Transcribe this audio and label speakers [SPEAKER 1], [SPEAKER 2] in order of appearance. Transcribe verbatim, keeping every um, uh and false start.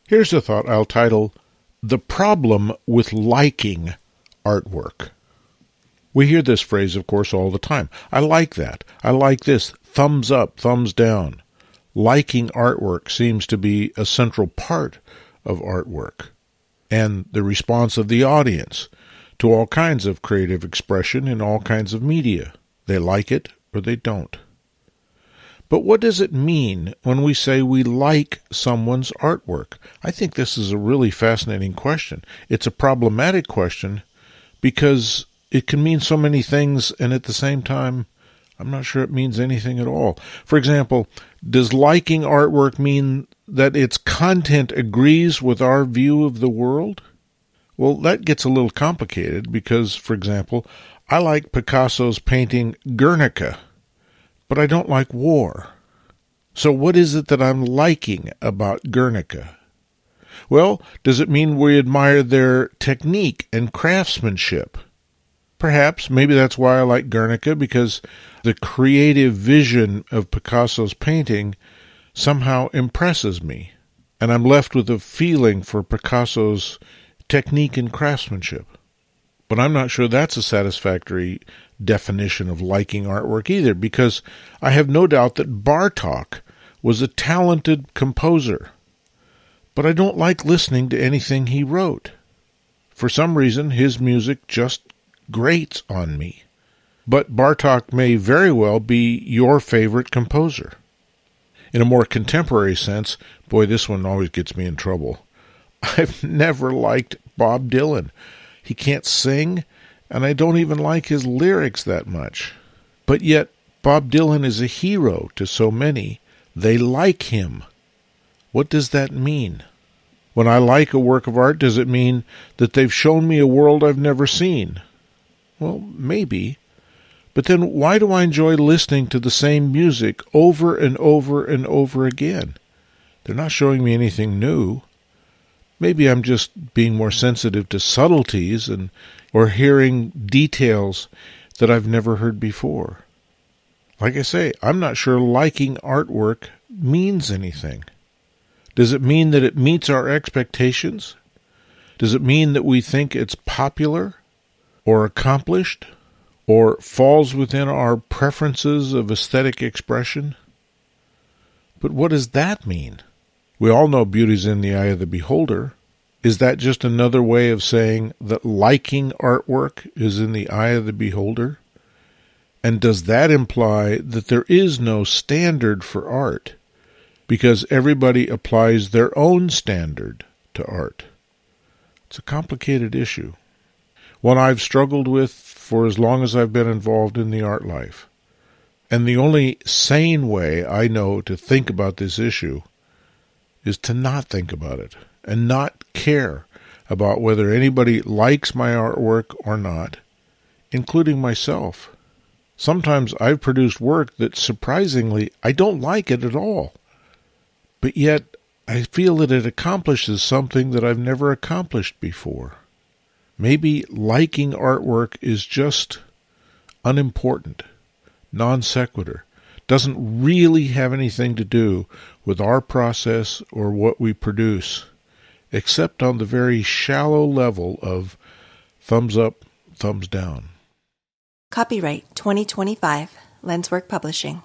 [SPEAKER 1] Here's a thought I'll title, The Problem with Liking Artwork. We hear this phrase, of course, all the time. I like that. I like this. Thumbs up, thumbs down. Liking artwork seems to be a central part of artwork and the response of the audience to all kinds of creative expression in all kinds of media. They like it or they don't. But what does it mean when we say we like someone's artwork? I think this is a really fascinating question. It's a problematic question because it can mean so many things, and at the same time, I'm not sure it means anything at all. For example, does liking artwork mean that its content agrees with our view of the world? Well, that gets a little complicated because, for example, I like Picasso's painting Guernica, but I don't like war. So what is it that I'm liking about Guernica? Well, does it mean we admire their technique and craftsmanship? Perhaps, maybe that's why I like Guernica, because the creative vision of Picasso's painting somehow impresses me, and I'm left with a feeling for Picasso's technique and craftsmanship. But I'm not sure that's a satisfactory definition of liking artwork either, because I have no doubt that Bartók was a talented composer, but I don't like listening to anything he wrote. For some reason, his music just grates on me. But Bartók may very well be your favorite composer. In a more contemporary sense, boy, this one always gets me in trouble. I've never liked Bob Dylan. He can't sing, and I don't even like his lyrics that much. But yet, Bob Dylan is a hero to so many. They like him. What does that mean? When I like a work of art, does it mean that they've shown me a world I've never seen? Well, maybe. But then why do I enjoy listening to the same music over and over and over again? They're not showing me anything new. Maybe I'm just being more sensitive to subtleties and or hearing details that I've never heard before. Like I say, I'm not sure liking artwork means anything. Does it mean that it meets our expectations? Does it mean that we think it's popular or accomplished or falls within our preferences of aesthetic expression? But what does that mean? We all know beauty's in the eye of the beholder. Is that just another way of saying that liking artwork is in the eye of the beholder? And does that imply that there is no standard for art because everybody applies their own standard to art? It's a complicated issue, one I've struggled with for as long as I've been involved in the art life. And the only sane way I know to think about this issue is to not think about it and not care about whether anybody likes my artwork or not, including myself. Sometimes I've produced work that, surprisingly, I don't like it at all. But yet, I feel that it accomplishes something that I've never accomplished before. Maybe liking artwork is just unimportant, non sequitur, doesn't really have anything to do with our process or what we produce, except on the very shallow level of thumbs up, thumbs down.
[SPEAKER 2] Copyright twenty twenty-five, Lenswork Publishing.